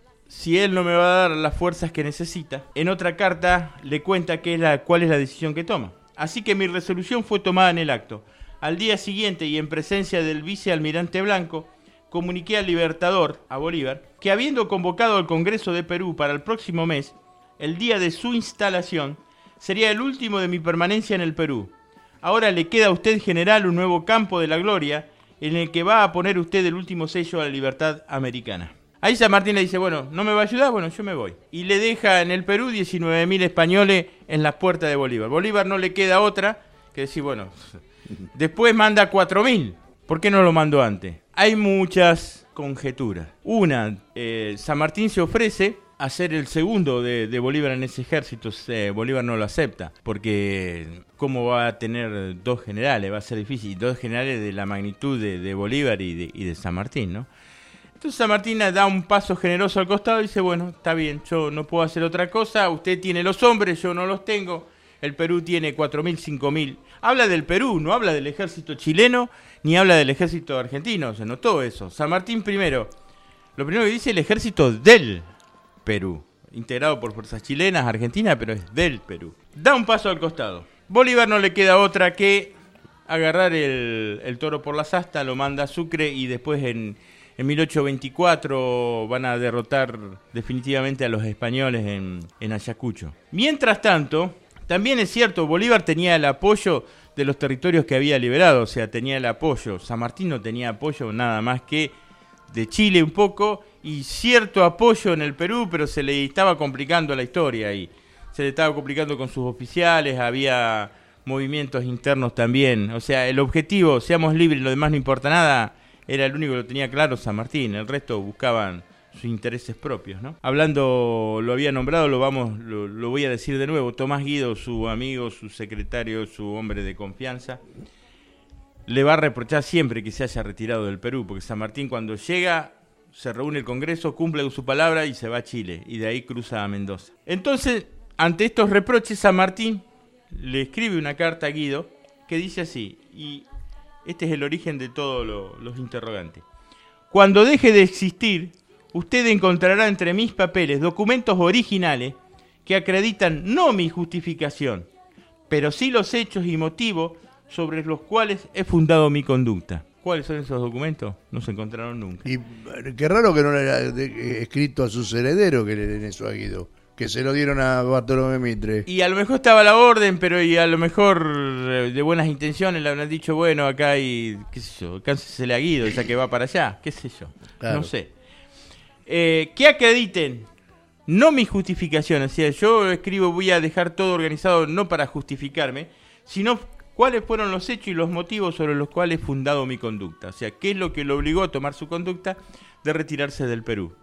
si él no me va a dar las fuerzas que necesita, en otra carta le cuenta qué es la, cuál es la decisión que toma. Así que mi resolución fue tomada en el acto. Al día siguiente y en presencia del vicealmirante Blanco, comuniqué al Libertador, a Bolívar, que habiendo convocado al Congreso de Perú para el próximo mes, el día de su instalación, sería el último de mi permanencia en el Perú. Ahora le queda a usted, general, un nuevo campo de la gloria en el que va a poner usted el último sello a la libertad americana. Ahí San Martín le dice, bueno, ¿no me va a ayudar? Bueno, yo me voy. Y le deja en el Perú diecinueve mil españoles en las puertas de Bolívar. Bolívar no le queda otra que decir, bueno, después manda cuatro mil. ¿Por qué no lo mandó antes? Hay muchas conjeturas. Una, eh, San Martín se ofrece a ser el segundo de, de Bolívar en ese ejército. Eh, Bolívar no lo acepta, porque ¿cómo va a tener dos generales? Va a ser difícil. Dos generales de la magnitud de, de Bolívar y de, y de San Martín, ¿no? Entonces San Martín da un paso generoso al costado y dice, bueno, está bien, yo no puedo hacer otra cosa, usted tiene los hombres, yo no los tengo, el Perú tiene cuatro mil, cinco mil. Habla del Perú, no habla del ejército chileno, ni habla del ejército argentino, se notó eso. San Martín primero, lo primero que dice el ejército del Perú, integrado por fuerzas chilenas, argentinas, pero es del Perú. Da un paso al costado. Bolívar no le queda otra que agarrar el, el toro por las astas, lo manda a Sucre y después en... En mil ochocientos veinticuatro van a derrotar definitivamente a los españoles en, en Ayacucho. Mientras tanto, también es cierto, Bolívar tenía el apoyo de los territorios que había liberado, o sea, tenía el apoyo. San Martín no tenía apoyo nada más que de Chile un poco y cierto apoyo en el Perú, pero se le estaba complicando la historia y se le estaba complicando con sus oficiales, había movimientos internos también. O sea, el objetivo, seamos libres, lo demás no importa nada, era el único que lo tenía claro San Martín, el resto buscaban sus intereses propios, ¿no? Hablando, lo había nombrado, lo vamos, lo, lo voy a decir de nuevo, Tomás Guido, su amigo, su secretario, su hombre de confianza, le va a reprochar siempre que se haya retirado del Perú, porque San Martín cuando llega, se reúne el Congreso, cumple su palabra y se va a Chile, y de ahí cruza a Mendoza. Entonces, ante estos reproches, San Martín le escribe una carta a Guido que dice así, y este es el origen de todos lo, los interrogantes. Cuando deje de existir, usted encontrará entre mis papeles documentos originales que acreditan no mi justificación, pero sí los hechos y motivos sobre los cuales he fundado mi conducta. ¿Cuáles son esos documentos? No se encontraron nunca. Y qué raro que no le haya escrito a sus herederos que le den eso a Guido. Que se lo dieron a Bartolomé Mitre. Y a lo mejor estaba la orden, pero y a lo mejor eh, de buenas intenciones le habrán dicho, bueno, acá hay, qué sé yo, cánsesele a Guido, ya que va para allá, qué sé yo, Claro. no sé. Eh, que acrediten, no mi justificación, o sea, yo escribo, voy a dejar todo organizado no para justificarme, sino cuáles fueron los hechos y los motivos sobre los cuales he fundado mi conducta. O sea, qué es lo que lo obligó a tomar su conducta de retirarse del Perú.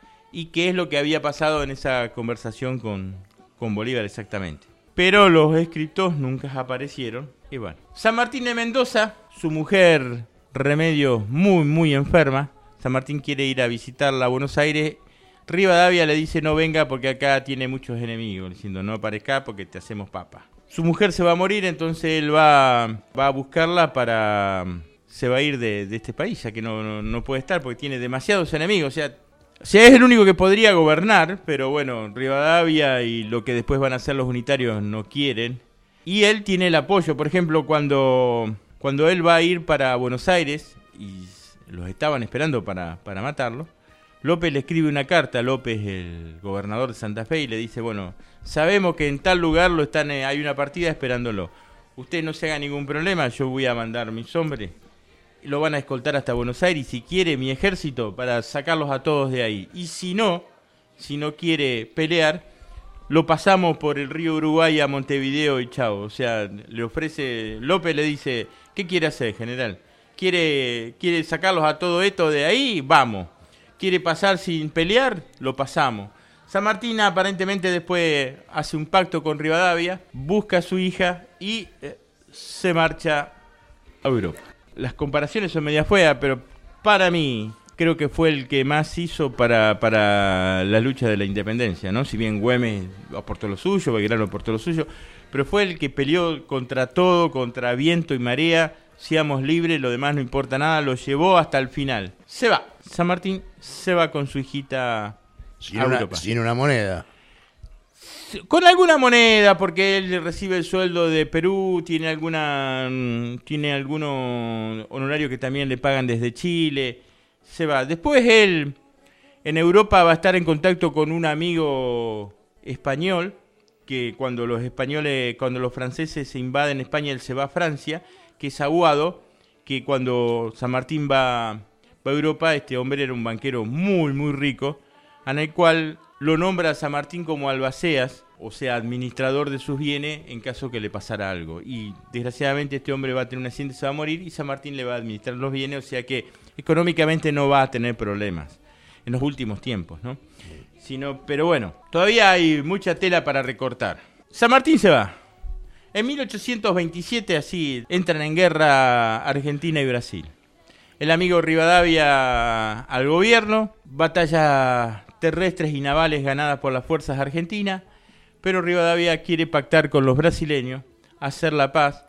Y qué es lo que había pasado en esa conversación con, con Bolívar exactamente. Pero los escritos nunca aparecieron. Y bueno, San Martín de Mendoza, su mujer Remedios muy muy enferma. San Martín quiere ir a visitarla a Buenos Aires. Rivadavia le dice no venga porque acá tiene muchos enemigos, diciendo no aparezca porque te hacemos papa. Su mujer se va a morir, entonces él va, va a buscarla para... Se va a ir de, de este país, ya que no, no, no puede estar porque tiene demasiados enemigos. O sea, o sea, es el único que podría gobernar, pero bueno, Rivadavia y lo que después van a hacer los unitarios no quieren. Y él tiene el apoyo, por ejemplo, cuando, cuando él va a ir para Buenos Aires y los estaban esperando para, para matarlo, López le escribe una carta a López, el gobernador de Santa Fe, y le dice, bueno, sabemos que en tal lugar lo están, eh, hay una partida esperándolo. Usted no se haga ningún problema, yo voy a mandar mis hombres. Lo van a escoltar hasta Buenos Aires, si quiere mi ejército, para sacarlos a todos de ahí. Y si no, si no quiere pelear, lo pasamos por el río Uruguay a Montevideo y chao. O sea, le ofrece, López le dice, ¿qué quiere hacer, general? ¿Quiere, quiere sacarlos a todo esto de ahí? Vamos. ¿Quiere pasar sin pelear? Lo pasamos. San Martín aparentemente después hace un pacto con Rivadavia, busca a su hija y eh, se marcha a Europa. Las comparaciones son media feas, pero para mí creo que fue el que más hizo para, para la lucha de la independencia, ¿no? Si bien Güemes aportó lo suyo, Belgrano aportó lo suyo, pero fue el que peleó contra todo, contra viento y marea, seamos libres, lo demás no importa nada, lo llevó hasta el final. Se va, San Martín se va con su hijita Sin a una, Europa. sin una moneda. Con alguna moneda, porque él recibe el sueldo de Perú, tiene alguna tiene algunos honorarios que también le pagan desde Chile, se va. Después él en Europa va a estar en contacto con un amigo español, que cuando los españoles, cuando los franceses se invaden España, él se va a Francia, que es Aguado, que cuando San Martín va, va a Europa, este hombre era un banquero muy, muy rico, en el cual lo nombra a San Martín como albaceas, o sea, administrador de sus bienes en caso que le pasara algo. Y desgraciadamente este hombre va a tener un accidente, se va a morir y San Martín le va a administrar los bienes, o sea que económicamente no va a tener problemas en los últimos tiempos, ¿no? Sino, pero bueno, todavía hay mucha tela para recortar. San Martín se va. En mil ochocientos veintisiete, así, entran en guerra Argentina y Brasil. El amigo Rivadavia al gobierno, batalla terrestres y navales ganadas por las fuerzas argentinas, pero Rivadavia quiere pactar con los brasileños, hacer la paz,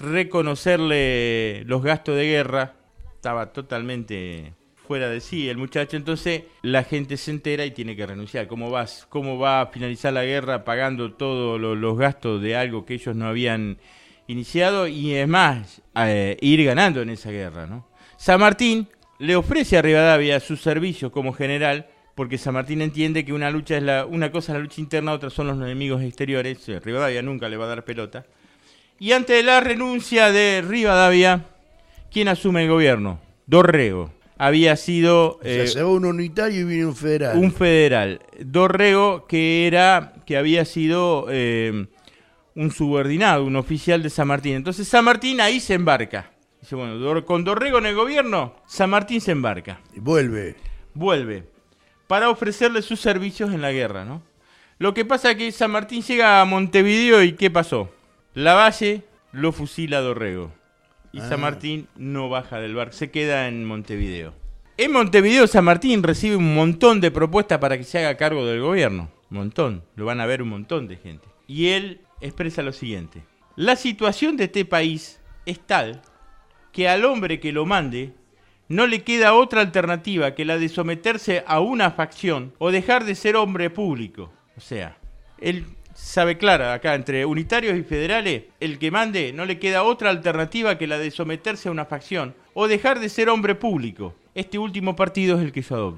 reconocerle los gastos de guerra. Estaba totalmente fuera de sí el muchacho, entonces la gente se entera y tiene que renunciar. ¿Cómo vas? ¿Cómo va a finalizar la guerra pagando todos lo, los gastos de algo que ellos no habían iniciado? Y es más, eh, ir ganando en esa guerra, ¿no? San Martín le ofrece a Rivadavia sus servicios como general, porque San Martín entiende que una lucha es la una cosa es la lucha interna, otra son los enemigos exteriores. Rivadavia nunca le va a dar pelota. Y ante la renuncia de Rivadavia, ¿quién asume el gobierno? Dorrego. Había sido O sea, eh, se va un unitario y viene un federal. un federal. Dorrego, que era que había sido eh, un subordinado, un oficial de San Martín. Entonces San Martín ahí se embarca. Dice, bueno, Dor- con Dorrego en el gobierno, San Martín se embarca. Y vuelve. Vuelve para ofrecerle sus servicios en la guerra, ¿no? Lo que pasa es que San Martín llega a Montevideo y ¿qué pasó? Lavalle lo fusila a Dorrego. Y Ah. San Martín no baja del barco, se queda en Montevideo. En Montevideo San Martín recibe un montón de propuestas para que se haga cargo del gobierno. Un montón, lo van a ver un montón de gente. Y él expresa lo siguiente: la situación de este país es tal que al hombre que lo mande no le queda otra alternativa que la de someterse a una facción o dejar de ser hombre público. O sea, él sabe clara acá, entre unitarios y federales, el que mande no le queda otra alternativa que la de someterse a una facción o dejar de ser hombre público. Este último partido es el que yo adopto.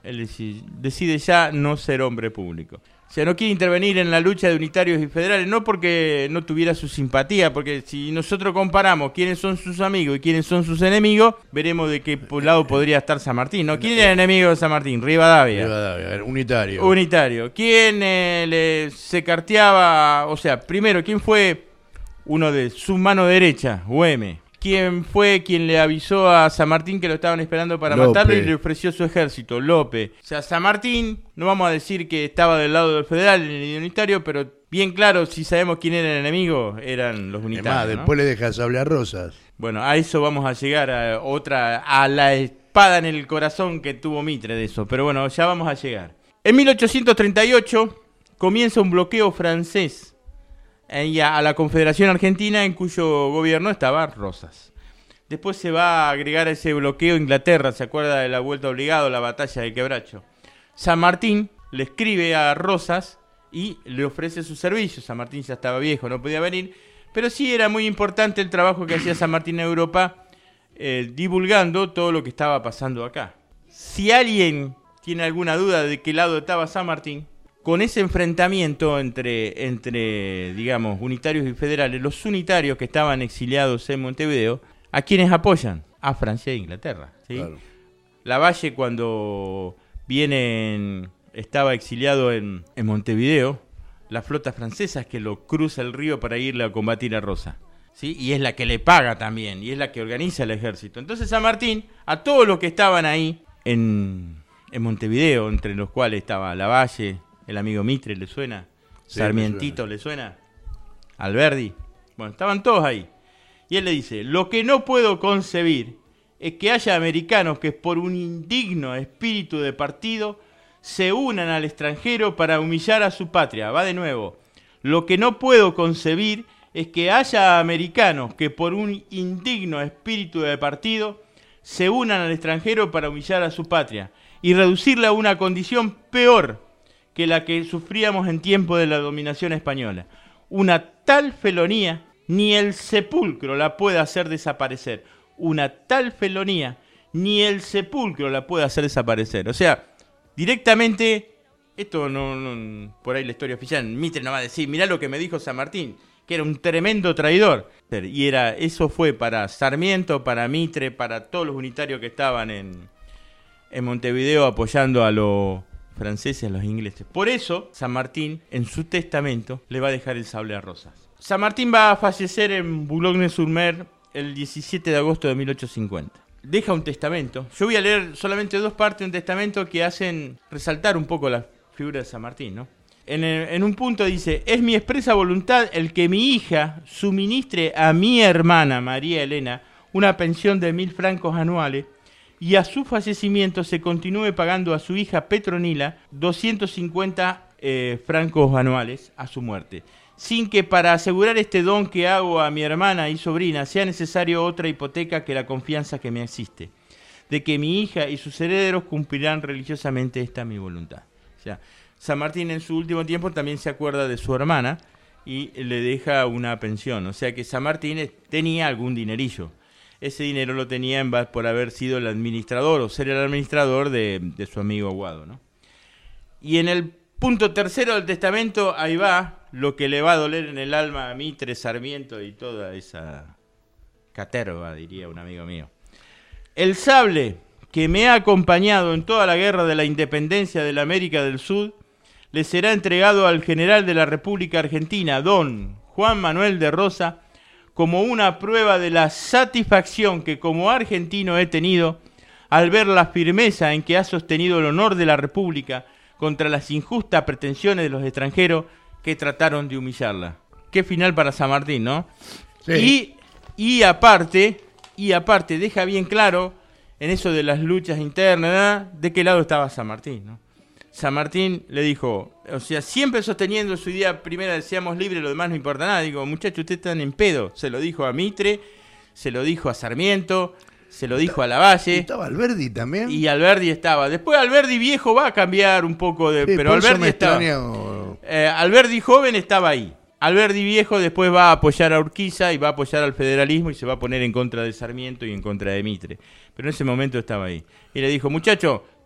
él decide, decide ya no ser hombre público. O sea, no quiere intervenir en la lucha de unitarios y federales, no porque no tuviera su simpatía, porque si nosotros comparamos quiénes son sus amigos y quiénes son sus enemigos, veremos de qué lado podría estar San Martín, ¿no? ¿Quién era el enemigo de San Martín? Rivadavia. Rivadavia, unitario. Unitario. ¿Quién eh, le, se carteaba? O sea, primero, ¿quién fue uno de su mano derecha? Güemes. ¿Quién fue quien le avisó a San Martín que lo estaban esperando para López. matarlo y le ofreció su ejército? López. O sea, San Martín, no vamos a decir que estaba del lado del federal en el unitario, pero bien claro, si sabemos quién era el enemigo, eran los unitarios. Además, ¿no? después le deja sable a Rosas. Bueno, a eso vamos a llegar, a otra, a la espada en el corazón que tuvo Mitre de eso, pero bueno, ya vamos a llegar. En mil ochocientos treinta y ocho comienza un bloqueo francés a la Confederación Argentina, en cuyo gobierno estaba Rosas. Después se va a agregar a ese bloqueo Inglaterra, ¿se acuerda de la vuelta obligada, la batalla de Quebracho? San Martín le escribe a Rosas y le ofrece sus servicios. San Martín ya estaba viejo, no podía venir, pero sí era muy importante el trabajo que hacía San Martín en Europa, eh, divulgando todo lo que estaba pasando acá. Si alguien tiene alguna duda de qué lado estaba San Martín, con ese enfrentamiento entre, entre, digamos, unitarios y federales, los unitarios que estaban exiliados en Montevideo, ¿a quiénes apoyan? A Francia e Inglaterra, ¿sí? Claro. Lavalle, cuando viene en, estaba exiliado en, en Montevideo, la flota francesa es que lo cruza el río para irle a combatir a Rosa, ¿sí? Y es la que le paga también, y es la que organiza el ejército. Entonces San Martín, a todos los que estaban ahí en, en Montevideo, entre los cuales estaba Lavalle, el amigo Mitre, ¿le suena? Sí, Sarmientito, ¿le suena? Alberdi. Bueno, estaban todos ahí. Y él le dice, lo que no puedo concebir es que haya americanos que por un indigno espíritu de partido se unan al extranjero para humillar a su patria. Va de nuevo. Lo que no puedo concebir es que haya americanos que por un indigno espíritu de partido se unan al extranjero para humillar a su patria y reducirla a una condición peor que la que sufríamos en tiempo de la dominación española. Una tal felonía ni el sepulcro la puede hacer desaparecer. Una tal felonía ni el sepulcro la puede hacer desaparecer. O sea, directamente, esto no, no por ahí la historia oficial, Mitre no va a decir, mirá lo que me dijo San Martín, que era un tremendo traidor. Y era, eso fue para Sarmiento, para Mitre, para todos los unitarios que estaban en, en Montevideo apoyando a los franceses, a los ingleses. Por eso, San Martín, en su testamento, le va a dejar el sable a Rosas. San Martín va a fallecer en Boulogne-sur-Mer el diecisiete de agosto de mil ochocientos cincuenta. Deja un testamento. Yo voy a leer solamente dos partes de un testamento que hacen resaltar un poco la figura de San Martín, ¿no? En, el, en un punto dice, es mi expresa voluntad el que mi hija suministre a mi hermana María Elena una pensión de mil francos anuales y a su fallecimiento se continúe pagando a su hija Petronila doscientos cincuenta eh, francos anuales a su muerte, sin que para asegurar este don que hago a mi hermana y sobrina sea necesario otra hipoteca que la confianza que me existe, de que mi hija y sus herederos cumplirán religiosamente esta mi voluntad. O sea, San Martín en su último tiempo también se acuerda de su hermana y le deja una pensión, o sea que San Martín tenía algún dinerillo. Ese dinero lo tenía en base por haber sido el administrador o ser el administrador de, de su amigo Aguado, ¿no? Y en el punto tercero del testamento, ahí va lo que le va a doler en el alma a Mitre, Sarmiento y toda esa caterva, diría un amigo mío. El sable que me ha acompañado en toda la guerra de la independencia de la América del Sur le será entregado al general de la República Argentina, don Juan Manuel de Rosa, como una prueba de la satisfacción que como argentino he tenido al ver la firmeza en que ha sostenido el honor de la República contra las injustas pretensiones de los extranjeros que trataron de humillarla. Qué final para San Martín, ¿no? Sí. Y, y aparte, y aparte deja bien claro en eso de las luchas internas, ¿verdad?, de qué lado estaba San Martín, ¿no? San Martín le dijo, o sea, siempre sosteniendo su idea primera de seamos libres, lo demás no importa nada. Digo, muchachos, ustedes están en pedo. Se lo dijo a Mitre, se lo dijo a Sarmiento, se lo dijo a Lavalle. ¿Estaba Alberdi también? Y Alberdi estaba. Después Alberdi viejo va a cambiar un poco de... Sí, pero Alberdi estaba. Eh, Alberdi joven estaba ahí. Alberdi viejo después va a apoyar a Urquiza y va a apoyar al federalismo y se va a poner en contra de Sarmiento y en contra de Mitre. Pero en ese momento estaba ahí. Y le dijo, muchachos,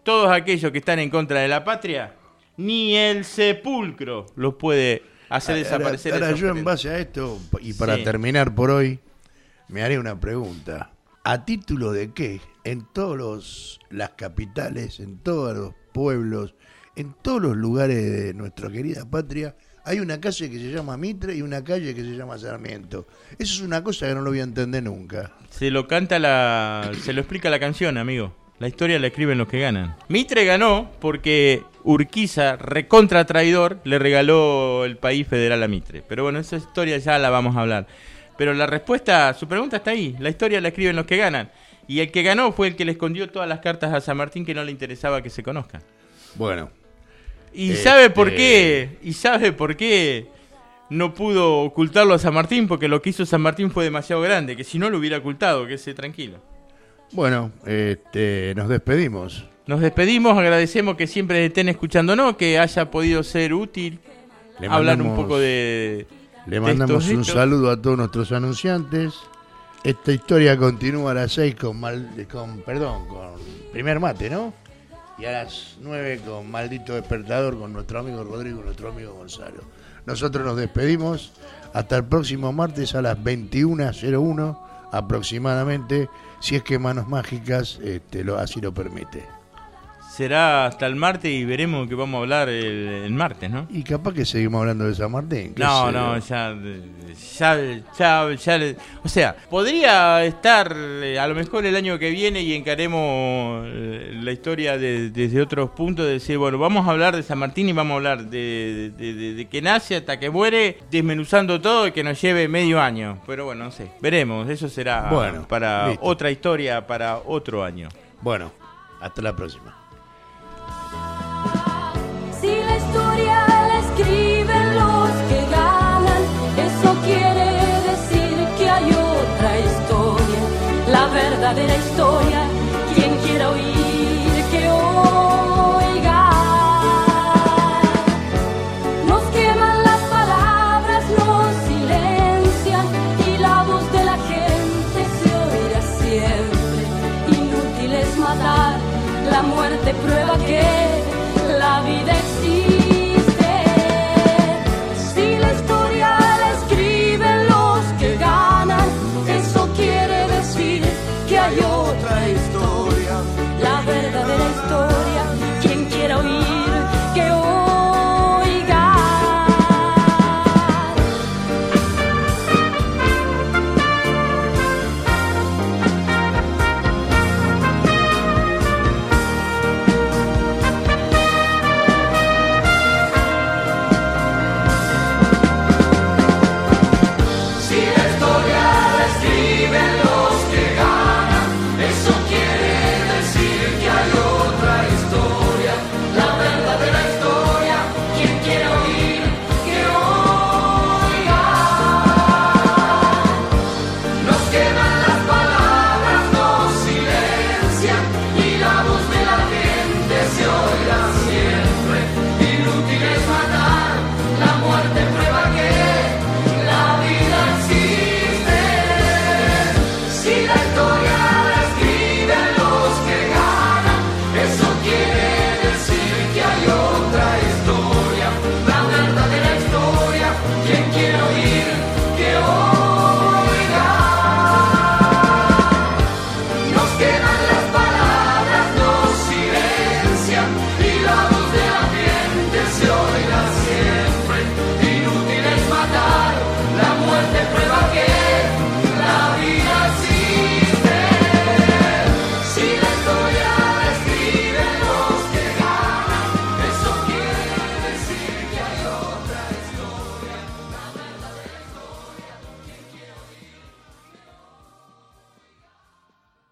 todos aquellos que están en contra de la patria, ni el sepulcro los puede hacer desaparecer. Ahora, ahora yo ofrendas. en base a esto, y para Sí. terminar por hoy, me haré una pregunta. ¿A título de qué? En todas las capitales, en todos los pueblos, en todos los lugares de nuestra querida patria, hay una calle que se llama Mitre y una calle que se llama Sarmiento. Eso es una cosa que no lo voy a entender nunca. Se lo canta la... se lo explica la canción, amigo. La historia la escriben los que ganan. Mitre ganó porque Urquiza, recontra traidor, le regaló el país federal a Mitre. Pero bueno, esa historia ya la vamos a hablar. Pero la respuesta, su pregunta está ahí. La historia la escriben los que ganan. Y el que ganó fue el que le escondió todas las cartas a San Martín que no le interesaba que se conozcan. Bueno. ¿Y Este... sabe por qué? ¿Y sabe por qué no pudo ocultarlo a San Martín? Porque lo que hizo San Martín fue demasiado grande, que si no lo hubiera ocultado, que se tranquilo. Bueno, este, nos despedimos. Nos despedimos, agradecemos que siempre estén escuchándonos, que haya podido ser útil Le hablar un mandamos- poco de... Le de mandamos estos un hechos. saludo a todos nuestros anunciantes. Esta historia continúa a las seis con, mal, con, perdón, con primer mate, ¿no? Y a las nueve con Maldito Despertador con nuestro amigo Rodrigo y nuestro amigo Gonzalo. Nosotros nos despedimos hasta el próximo martes a las veintiuna cero uno aproximadamente, si es que Manos Mágicas este, lo, así lo permite. Será hasta el martes y veremos que vamos a hablar el, el martes, ¿no? Y capaz que seguimos hablando de San Martín. qué No, sé no, yo. ya, ya, ya, ya, le- o sea, podría estar eh, a lo mejor el año que viene y encaremos eh, la historia de- desde otros puntos, de decir, bueno, vamos a hablar de San Martín y vamos a hablar de, de, de- de que nace hasta que muere, desmenuzando todo y que nos lleve medio año. Pero bueno, no sé, veremos, eso será Bueno, para listo. otra historia, para otro año. Bueno, hasta la próxima. Si la historia la escriben los que ganan, eso quiere decir que hay otra historia, la verdadera historia. Quien quiera oír, que oiga. Nos queman las palabras, nos silencian y la voz de la gente se oirá siempre. Inútil es matar, la muerte prueba que la vida existe. Si la historia la escriben los que ganan, eso quiere decir que hay otra historia, la verdadera historia. Quien quiera oír, que oiga. Si la historia la escriben los que ganan, eso quiere decir que hay otra historia, la verdadera historia. Quien quiera oír, que oiga. Nos queman las palabras, nos silencian y la voz de la gente se oirá siempre. Inútil es matar, la muerte prueba que la vida existe. Si la historia la escriben los que ganan, eso quiere decir que hay otra historia, la verdadera historia. Quien quiera oír, que oiga. Nos quedan las palabras, nos silencian y la